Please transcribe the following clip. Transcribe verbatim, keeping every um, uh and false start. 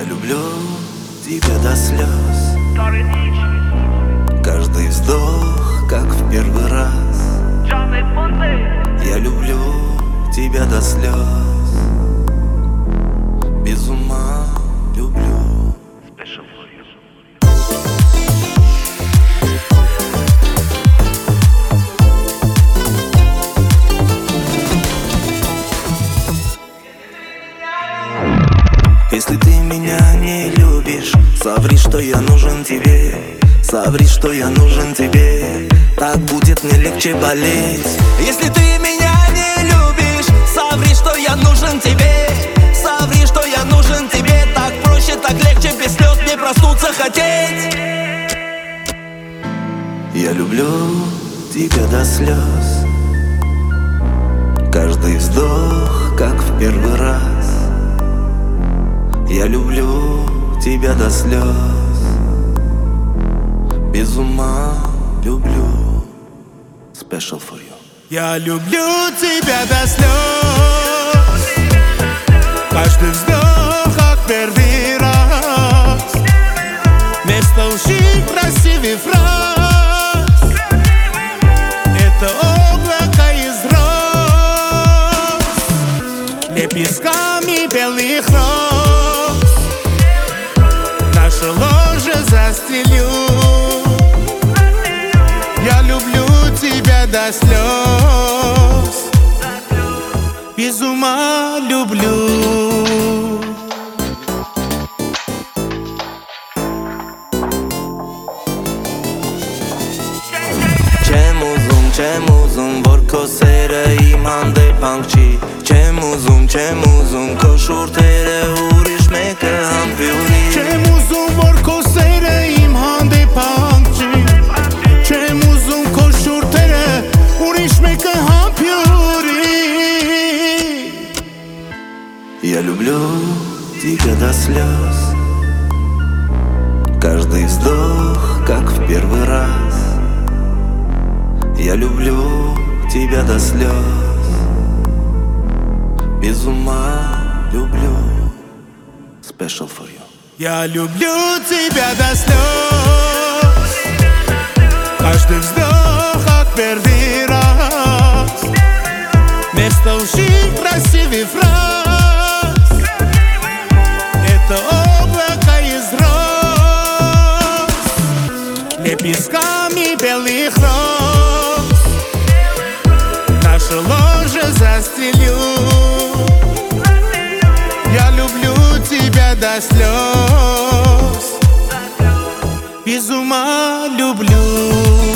люблю тебя до слез. Каждый вздох, как в первый раз. Я люблю тебя до слез. Без ума люблю. Если ты меня не любишь, соври, что я нужен тебе. Соври, что я нужен тебе. Так будет мне легче болеть. Если ты меня не любишь, соври, что я нужен тебе. Соври, что я нужен тебе. Так проще, так легче, без слез не проснуться хотеть. Я люблю тебя до слез. Каждый вздох, как в первый раз. Я люблю тебя до слез. Без ума люблю. Special for you. Я люблю тебя до слез. Каждый вздох, как первый раз. Вместо лжи красивый фраз. Это облако из роз, лепестками белых роз. Наше ложе застрелю. Я люблю тебя до слез. Без ума люблю. Չեմ ուզում, չեմ ուզում, որ քո սերը իմ հանդեպ չի։ Չեմ ուզում, չեմ ուզում, քո շուրթերը ուրիշ մեկը համբյուրի։ Չեմ ուզում, որ քո սերը իմ հանդեպ չի։ Չեմ ուզում, քո շուրթերը ուրիշ մեկը համբյուրի։ Я люблю тебя до слез. Каждый вздох, как в первый раз. Я люблю тебя до слез. Без ума люблю. Special for you. Я люблю тебя до слез. Каждый вздох, как первый раз. Вместо лжи красивый фраз. Это облако из роз, лепестками белых роз. Наше ложе застрелю. Я люблю тебя до слез. Без ума люблю.